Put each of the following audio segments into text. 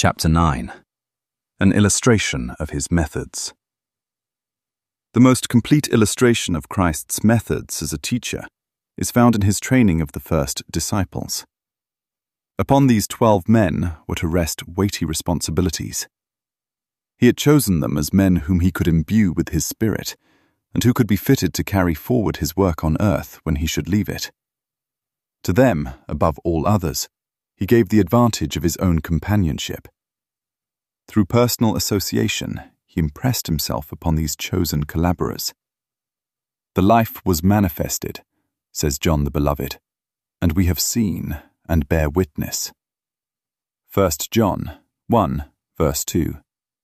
Chapter 9. An illustration of his methods. The most complete illustration of Christ's methods as a teacher is found in his training of the first disciples. Upon these 12 men were to rest weighty responsibilities. He had chosen them as men whom he could imbue with his Spirit, and who could be fitted to carry forward his work on earth when he should leave it. To them, above all others, he gave the advantage of his own companionship. Through personal association, he impressed himself upon these chosen collaborators. The life was manifested, says John the Beloved, and we have seen and bear witness. 1 John 1, verse 2.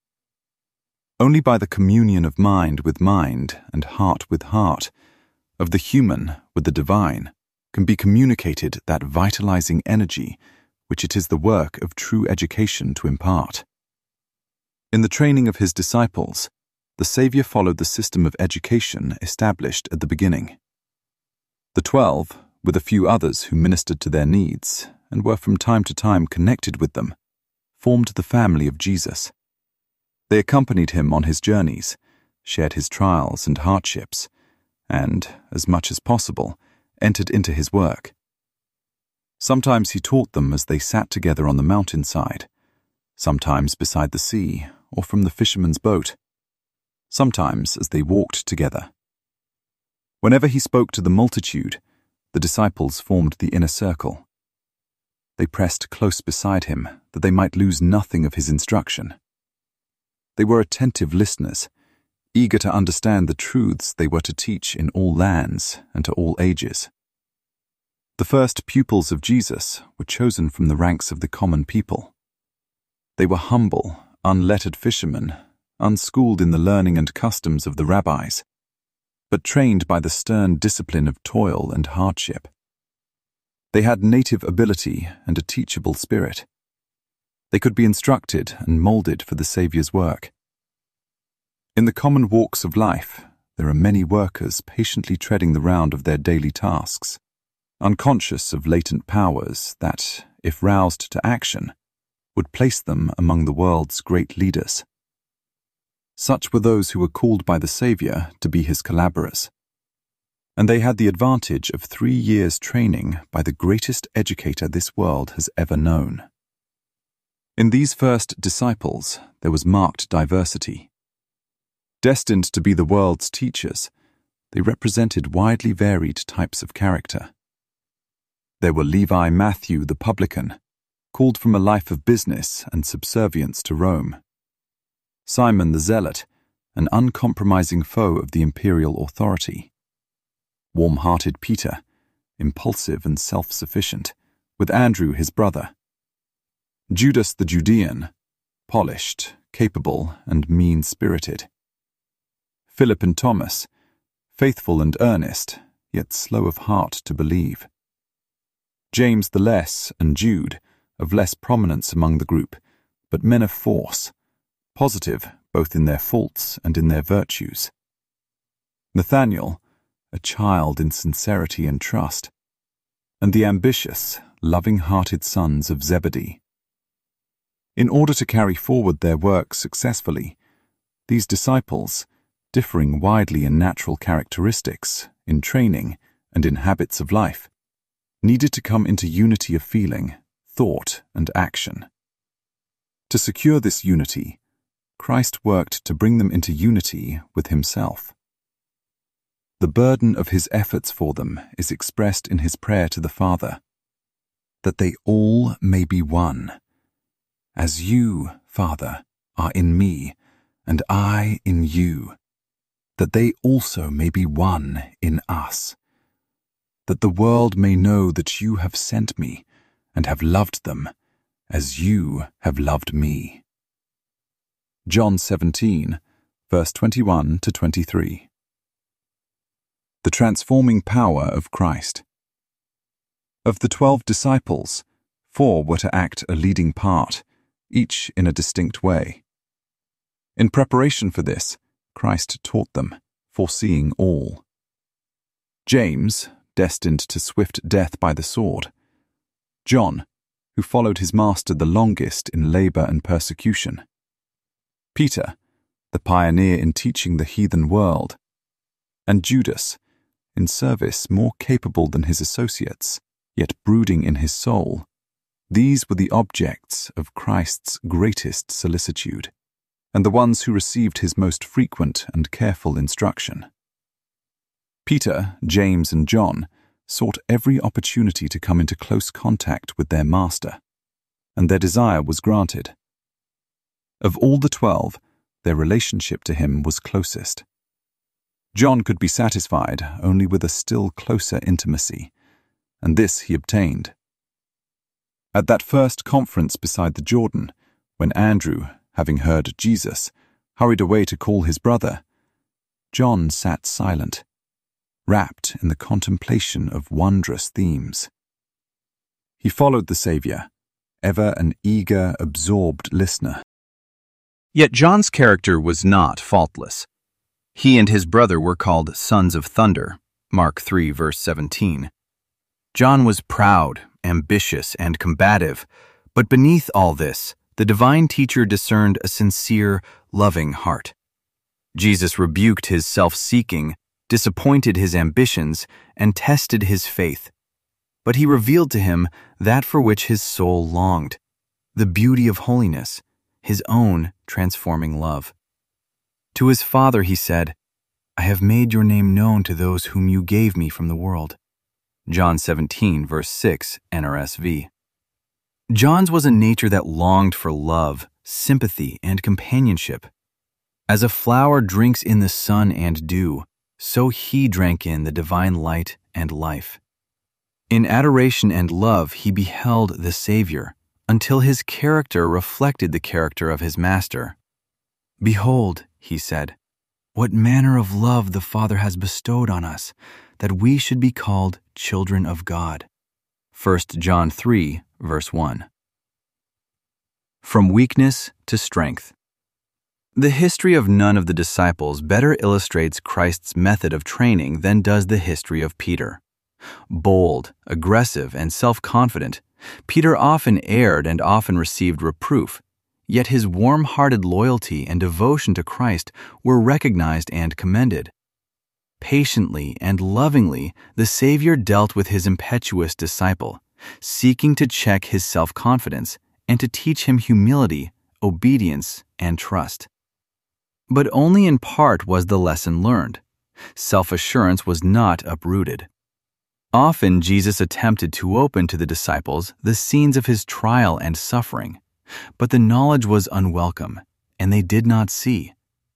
Only by the communion of mind with mind and heart with heart, of the human with the divine, can be communicated that vitalizing energy which it is the work of true education to impart. In the training of his disciples, the Saviour followed the system of education established at the beginning. The 12, with a few others who ministered to their needs and were from time to time connected with them, formed the family of Jesus. They accompanied him on his journeys, shared his trials and hardships, and, as much as possible, entered into his work. Sometimes he taught them as they sat together on the mountainside, sometimes beside the sea or from the fisherman's boat, sometimes as they walked together. Whenever he spoke to the multitude, the disciples formed the inner circle. They pressed close beside him that they might lose nothing of his instruction. They were attentive listeners, eager to understand the truths they were to teach in all lands and to all ages. The first pupils of Jesus were chosen from the ranks of the common people. They were humble, unlettered fishermen, unschooled in the learning and customs of the rabbis, but trained by the stern discipline of toil and hardship. They had native ability and a teachable spirit. They could be instructed and molded for the Saviour's work. In the common walks of life, there are many workers patiently treading the round of their daily tasks, unconscious of latent powers that, if roused to action, would place them among the world's great leaders. Such were those who were called by the Saviour to be his collaborators, and they had the advantage of 3 years' training by the greatest educator this world has ever known. In these first disciples there was marked diversity. Destined to be the world's teachers, they represented widely varied types of character. There were Levi Matthew the publican, called from a life of business and subservience to Rome. Simon the Zealot, an uncompromising foe of the imperial authority. Warm-hearted Peter, impulsive and self-sufficient, with Andrew his brother. Judas the Judean, polished, capable, and mean-spirited. Philip and Thomas, faithful and earnest, yet slow of heart to believe. James the Less and Jude, of less prominence among the group, but men of force, positive both in their faults and in their virtues. Nathanael, a child in sincerity and trust, and the ambitious, loving-hearted sons of Zebedee. In order to carry forward their work successfully, these disciples, differing widely in natural characteristics, in training, and in habits of life, needed to come into unity of feeling, thought, and action. To secure this unity, Christ worked to bring them into unity with himself. The burden of his efforts for them is expressed in his prayer to the Father, that they all may be one, as you, Father, are in me, and I in you, that they also may be one in us, that the world may know that you have sent me and have loved them as you have loved me. John 17, verse 21 to 23. The transforming power of Christ. Of the 12 disciples, 4 were to act a leading part, each in a distinct way. In preparation for this, Christ taught them, foreseeing all. James, destined to swift death by the sword. John, who followed his master the longest in labor and persecution. Peter, the pioneer in teaching the heathen world. And Judas, in service more capable than his associates, yet brooding in his soul. These were the objects of Christ's greatest solicitude, and the ones who received his most frequent and careful instruction. Peter, James, and John sought every opportunity to come into close contact with their master, and their desire was granted. Of all the 12, their relationship to him was closest. John could be satisfied only with a still closer intimacy, and this he obtained. At that first conference beside the Jordan, when Andrew, having heard Jesus, hurried away to call his brother, John sat silent, wrapped in the contemplation of wondrous themes. He followed the Savior, ever an eager, absorbed listener. Yet John's character was not faultless. He and his brother were called sons of thunder, Mark 3, verse 17. John was proud, ambitious, and combative, but beneath all this, the divine teacher discerned a sincere, loving heart. Jesus rebuked his self-seeking, disappointed his ambitions, and tested his faith. But he revealed to him that for which his soul longed, the beauty of holiness, his own transforming love. To his Father he said, "I have made your name known to those whom you gave me from the world." John 17, verse 6, NRSV. John's was a nature that longed for love, sympathy, and companionship. As a flower drinks in the sun and dew, so he drank in the divine light and life. In adoration and love he beheld the Savior, until his character reflected the character of his Master. "Behold," he said, "what manner of love the Father has bestowed on us, that we should be called children of God." 1 John 3, verse 1. From weakness to strength. The history of none of the disciples better illustrates Christ's method of training than does the history of Peter. Bold, aggressive, and self-confident, Peter often erred and often received reproof, yet his warm-hearted loyalty and devotion to Christ were recognized and commended. Patiently and lovingly, the Savior dealt with his impetuous disciple, seeking to check his self-confidence and to teach him humility, obedience, and trust. But only in part was the lesson learned. Self-assurance was not uprooted. Often Jesus attempted to open to the disciples the scenes of his trial and suffering, but the knowledge was unwelcome, and they did not see.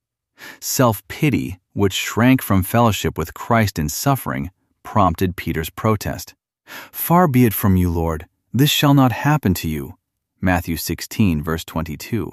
Self-pity, which shrank from fellowship with Christ in suffering, prompted Peter's protest. "Far be it from you, Lord, this shall not happen to you." Matthew 16, verse 22.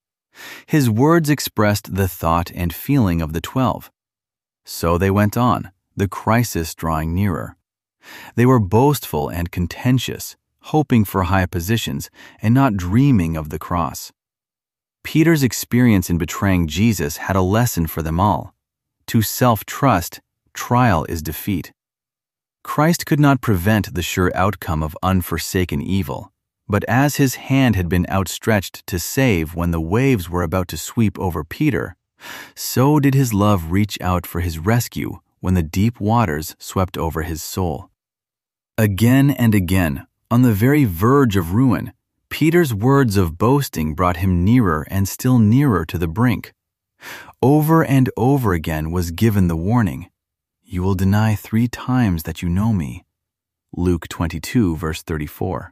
His words expressed the thought and feeling of the 12. So they went on, the crisis drawing nearer. They were boastful and contentious, hoping for high positions and not dreaming of the cross. Peter's experience in betraying Jesus had a lesson for them all. To self-trust, trial is defeat. Christ could not prevent the sure outcome of unforsaken evil, but as his hand had been outstretched to save when the waves were about to sweep over Peter, so did his love reach out for his rescue when the deep waters swept over his soul. Again and again, on the very verge of ruin, Peter's words of boasting brought him nearer and still nearer to the brink. Over and over again was given the warning, "You will deny 3 times that you know me." Luke 22, verse 34.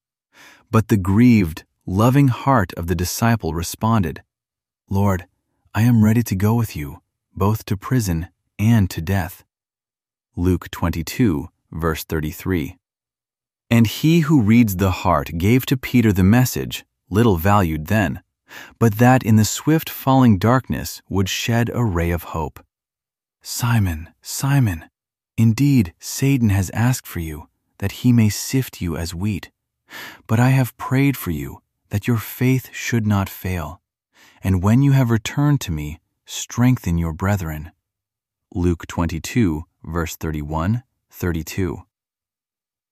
But the grieved, loving heart of the disciple responded, "Lord, I am ready to go with you, both to prison and to death." Luke 22, verse 33. And he who reads the heart gave to Peter the message, little valued then, but that in the swift falling darkness would shed a ray of hope. "Simon, Simon, indeed Satan has asked for you, that he may sift you as wheat. But I have prayed for you, that your faith should not fail. And when you have returned to me, strengthen your brethren." Luke 22, verse 31, 32.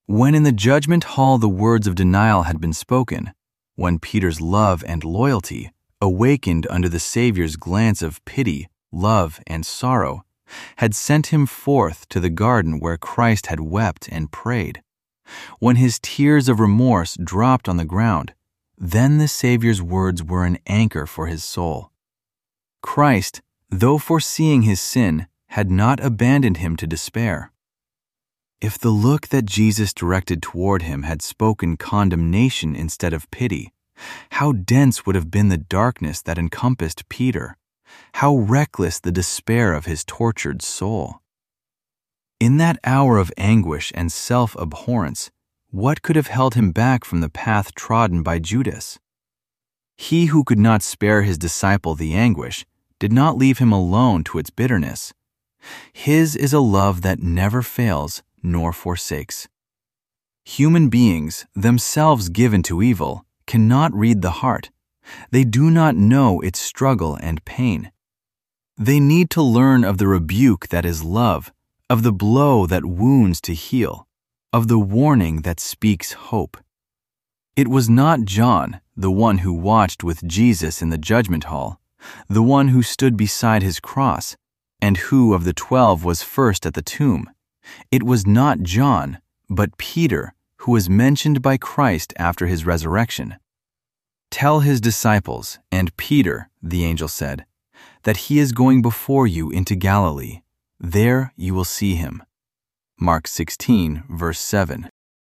When in the judgment hall the words of denial had been spoken, when Peter's love and loyalty, awakened under the Savior's glance of pity, love, and sorrow, had sent him forth to the garden where Christ had wept and prayed, when his tears of remorse dropped on the ground, then the Savior's words were an anchor for his soul. Christ, though foreseeing his sin, had not abandoned him to despair. If the look that Jesus directed toward him had spoken condemnation instead of pity, how dense would have been the darkness that encompassed Peter, how reckless the despair of his tortured soul. In that hour of anguish and self-abhorrence, what could have held him back from the path trodden by Judas? He who could not spare his disciple the anguish did not leave him alone to its bitterness. His is a love that never fails nor forsakes. Human beings, themselves given to evil, cannot read the heart. They do not know its struggle and pain. They need to learn of the rebuke that is love, of the blow that wounds to heal, of the warning that speaks hope. It was not John, the one who watched with Jesus in the judgment hall, the one who stood beside his cross, and who of the 12 was first at the tomb. It was not John, but Peter, who was mentioned by Christ after his resurrection. Tell his disciples, and Peter, the angel said, that he is going before you into Galilee. There you will see him. Mark 16, verse 7.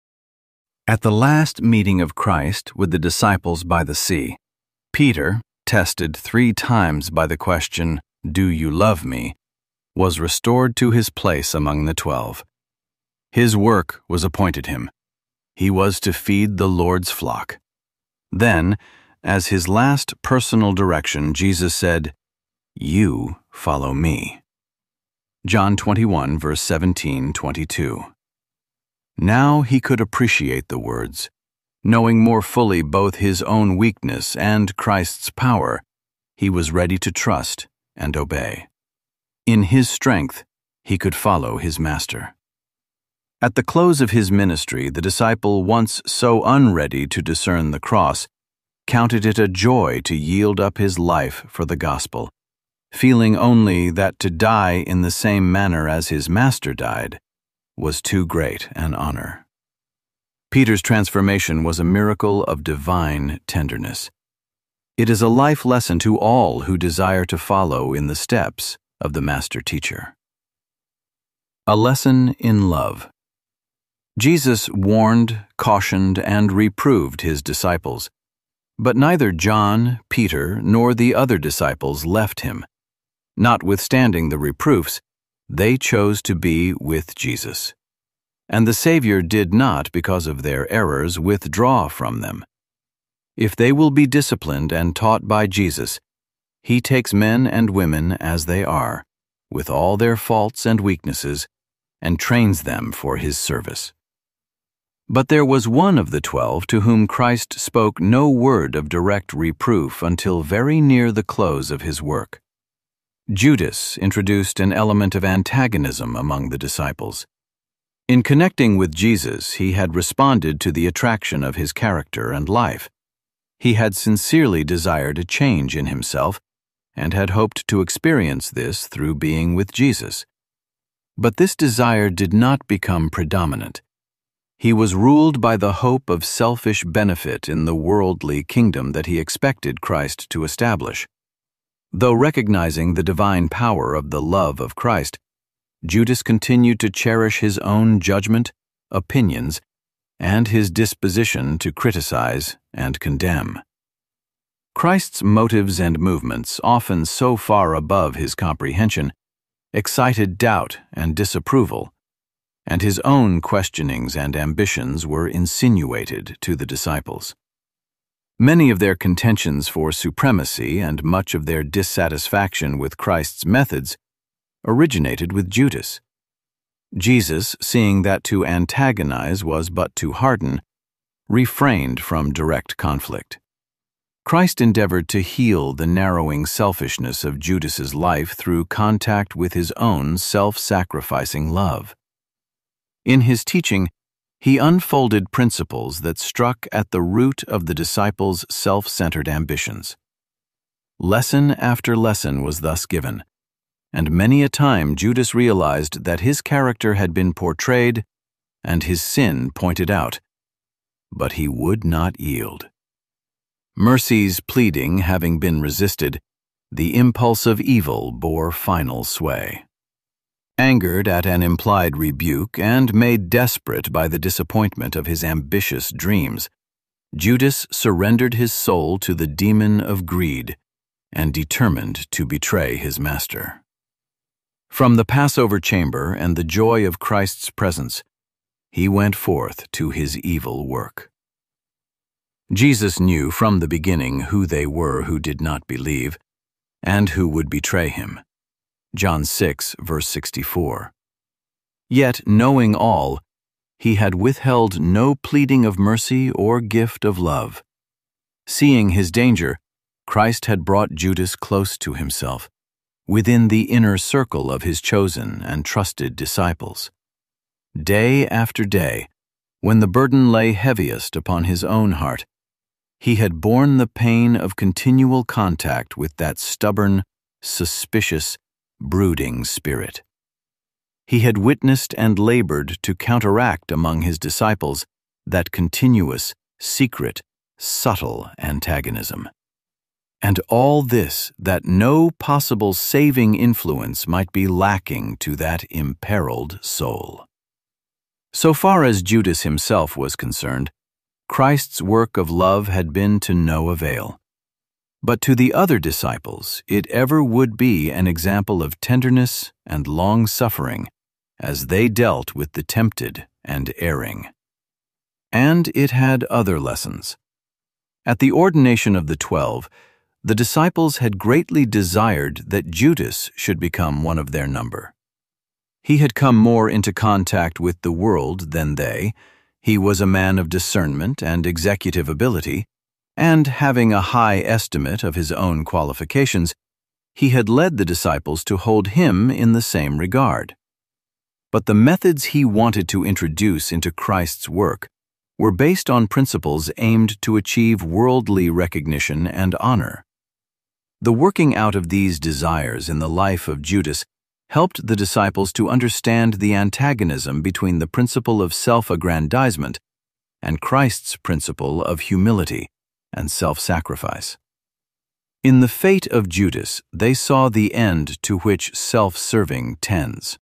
At the last meeting of Christ with the disciples by the sea, Peter, tested 3 times by the question, "Do you love me?" was restored to his place among the 12. His work was appointed him. He was to feed the Lord's flock. Then, as his last personal direction, Jesus said, "You follow me." John 21, verse 17-22. Now he could appreciate the words. Knowing more fully both his own weakness and Christ's power, he was ready to trust and obey. In his strength, he could follow his master. At the close of his ministry, the disciple, once so unready to discern the cross, counted it a joy to yield up his life for the gospel, feeling only that to die in the same manner as his master died was too great an honor. Peter's transformation was a miracle of divine tenderness. It is a life lesson to all who desire to follow in the steps of the master teacher. A lesson in love. Jesus warned, cautioned, and reproved his disciples, but neither John, Peter, nor the other disciples left him. Notwithstanding the reproofs, they chose to be with Jesus. And the Savior did not, because of their errors, withdraw from them. If they will be disciplined and taught by Jesus, he takes men and women as they are, with all their faults and weaknesses, and trains them for his service. But there was one of the 12 to whom Christ spoke no word of direct reproof until very near the close of his work. Judas introduced an element of antagonism among the disciples. In connecting with Jesus, he had responded to the attraction of his character and life. He had sincerely desired a change in himself and had hoped to experience this through being with Jesus. But this desire did not become predominant. He was ruled by the hope of selfish benefit in the worldly kingdom that he expected Christ to establish. Though recognizing the divine power of the love of Christ, Judas continued to cherish his own judgment, opinions, and his disposition to criticize and condemn. Christ's motives and movements, often so far above his comprehension, excited doubt and disapproval, and his own questionings and ambitions were insinuated to the disciples. Many of their contentions for supremacy and much of their dissatisfaction with Christ's methods originated with Judas. Jesus, seeing that to antagonize was but to harden, refrained from direct conflict. Christ endeavored to heal the narrowing selfishness of Judas's life through contact with his own self-sacrificing love. In his teaching, He unfolded principles that struck at the root of the disciples' self-centered ambitions. Lesson after lesson was thus given, and many a time Judas realized that his character had been portrayed and his sin pointed out, but he would not yield. Mercy's pleading having been resisted, the impulse of evil bore final sway. Angered at an implied rebuke and made desperate by the disappointment of his ambitious dreams, Judas surrendered his soul to the demon of greed and determined to betray his master. From the Passover chamber and the joy of Christ's presence, he went forth to his evil work. Jesus knew from the beginning who they were who did not believe and who would betray him. John 6, verse 64. Yet, knowing all, he had withheld no pleading of mercy or gift of love. Seeing his danger, Christ had brought Judas close to himself, within the inner circle of his chosen and trusted disciples. Day after day, when the burden lay heaviest upon his own heart, he had borne the pain of continual contact with that stubborn, suspicious, brooding spirit. He had witnessed and labored to counteract among his disciples that continuous, secret, subtle antagonism. And all this that no possible saving influence might be lacking to that imperiled soul. So far as Judas himself was concerned, Christ's work of love had been to no avail. But to the other disciples, it ever would be an example of tenderness and long-suffering as they dealt with the tempted and erring. And it had other lessons. At the ordination of the 12, the disciples had greatly desired that Judas should become one of their number. He had come more into contact with the world than they. He was a man of discernment and executive ability, and having a high estimate of his own qualifications, he had led the disciples to hold him in the same regard. But the methods he wanted to introduce into Christ's work were based on principles aimed to achieve worldly recognition and honor. The working out of these desires in the life of Judas helped the disciples to understand the antagonism between the principle of self-aggrandizement and Christ's principle of humility and self-sacrifice. In the fate of Judas, they saw the end to which self-serving tends.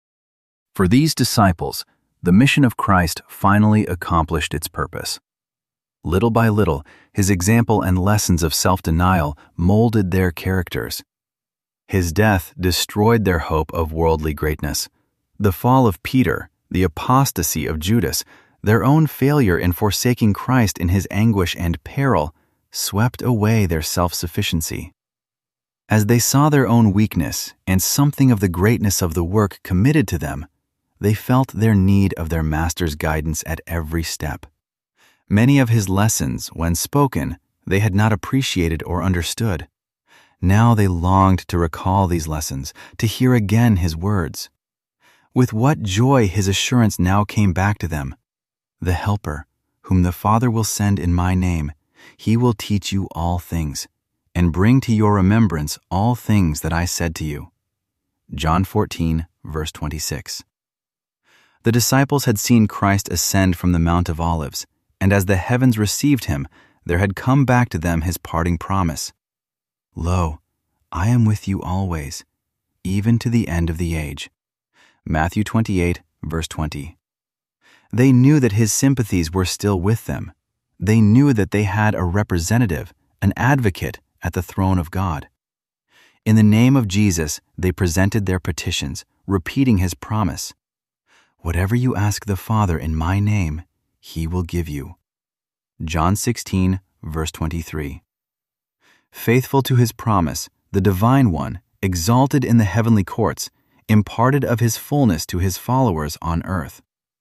For these disciples, the mission of Christ finally accomplished its purpose. Little by little, his example and lessons of self-denial molded their characters. His death destroyed their hope of worldly greatness. The fall of Peter, the apostasy of Judas, their own failure in forsaking Christ in his anguish and peril, swept away their self-sufficiency. As they saw their own weakness and something of the greatness of the work committed to them, they felt their need of their Master's guidance at every step. Many of his lessons, when spoken, they had not appreciated or understood. Now they longed to recall these lessons, to hear again his words. With what joy his assurance now came back to them. The Helper, whom the Father will send in my name, he will teach you all things, and bring to your remembrance all things that I said to you. John 14, verse 26. The disciples had seen Christ ascend from the Mount of Olives, and as the heavens received him, there had come back to them his parting promise. Lo, I am with you always, even to the end of the age. Matthew 28, verse 20. They knew that his sympathies were still with them. They knew that they had a representative, an advocate at the throne of God. In the name of Jesus, they presented their petitions, repeating his promise. Whatever you ask the Father in my name, he will give you. John 16, verse 23. Faithful to his promise, the Divine One, exalted in the heavenly courts, imparted of his fullness to his followers on earth.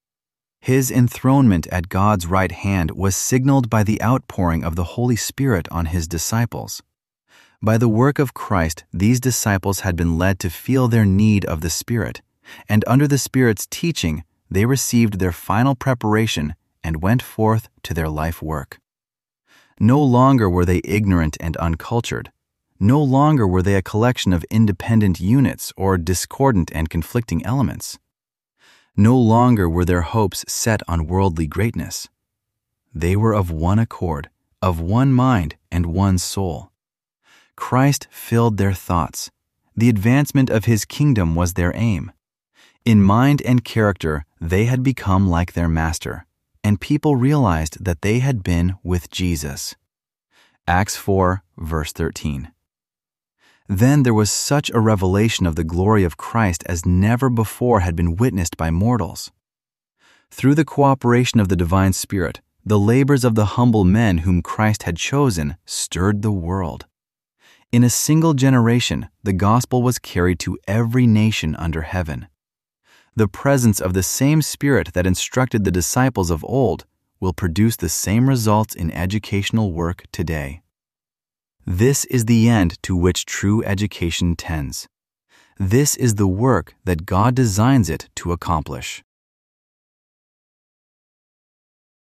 His enthronement at God's right hand was signaled by the outpouring of the Holy Spirit on his disciples. By the work of Christ, these disciples had been led to feel their need of the Spirit, and under the Spirit's teaching, they received their final preparation and went forth to their life work. No longer were they ignorant and uncultured. No longer were they a collection of independent units or discordant and conflicting elements. No longer were their hopes set on worldly greatness. They were of one accord, of one mind and one soul. Christ filled their thoughts. The advancement of His kingdom was their aim. In mind and character, they had become like their Master, and people realized that they had been with Jesus. Acts 4, verse 13. Then there was such a revelation of the glory of Christ as never before had been witnessed by mortals. Through the cooperation of the divine Spirit, the labors of the humble men whom Christ had chosen stirred the world. In a single generation, the gospel was carried to every nation under heaven. The presence of the same Spirit that instructed the disciples of old will produce the same results in educational work today. This is the end to which true education tends. This is the work that God designs it to accomplish.